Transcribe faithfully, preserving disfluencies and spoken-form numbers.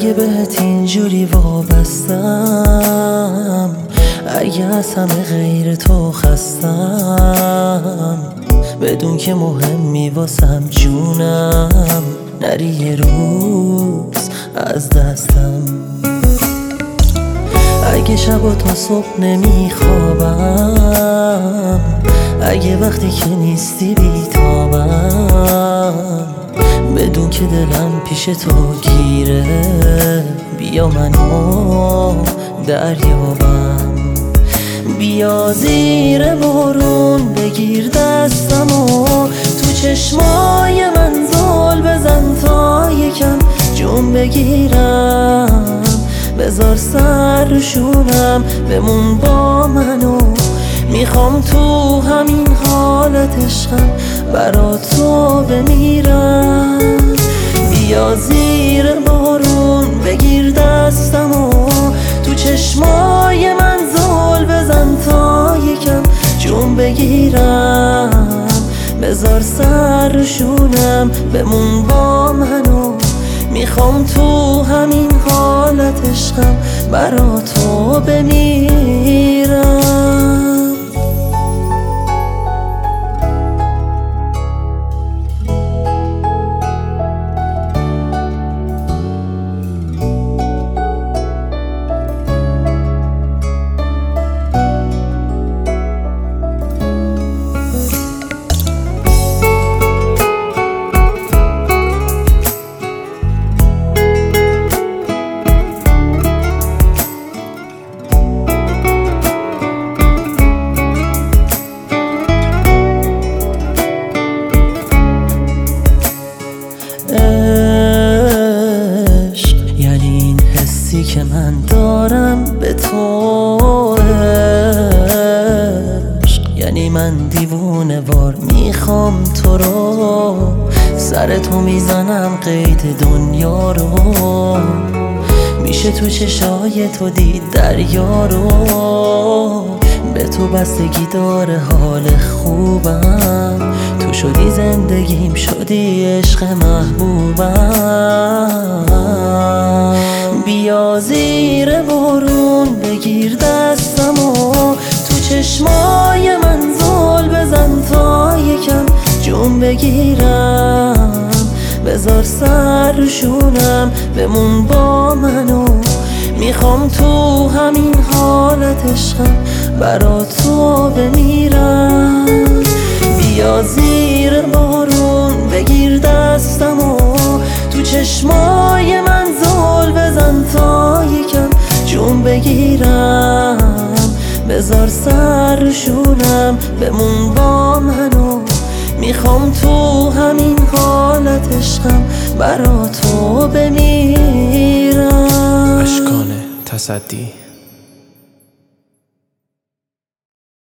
اگه بهت اینجوری وابستم، اگه از همه غیر تو خستم، بدون که مهمی واسم جونم، نری یه روز از دستم. اگه شب و تا صبح نمیخوابم، اگه وقتی که نیستی بیتابم، بدون که دلم پیش تو گیره، بیا منو دریابم. بیا زیر بارون بگیر دستمو، تو چشمای من زل بزن تا یکم جون بگیرم. بذار سر روشونم بمون با منو، میخوام تو همین حالت عشقم برا تو بمیرم. بیا زیر بارون بگیر دستمو، تو چشمای من زل بزن تا یکم جون بگیرم. بذار سر روشونم بمون با منو، میخوام تو همین حالت عشقم برا تو بمیرم. که من دارم به تو عشق، یعنی من دیوونه وار میخوام تو رو، سر تو میزنم قید دنیا رو. میشه تو چشای تو دید دریا رو، به تو بستگی داره حال خوبم، تو شدی زندگیم شدی عشق محبوبم. بیا زیر بارون بگیر دستمو، تو چشمای من زل بزن تا یکم جون بگیرم. بذار سر روشونم بمون با منو، میخوام تو همین حالت عشقم برا تو بمیرم. بیا زیر بارون بگیر دستمو، تو چشمای من زل بزن تا یکم جون بگیرم. بذار سر روشونم بمون با منو، میخوام تو همین حالت عشقم برا تو بمیرم. اشکان تصدی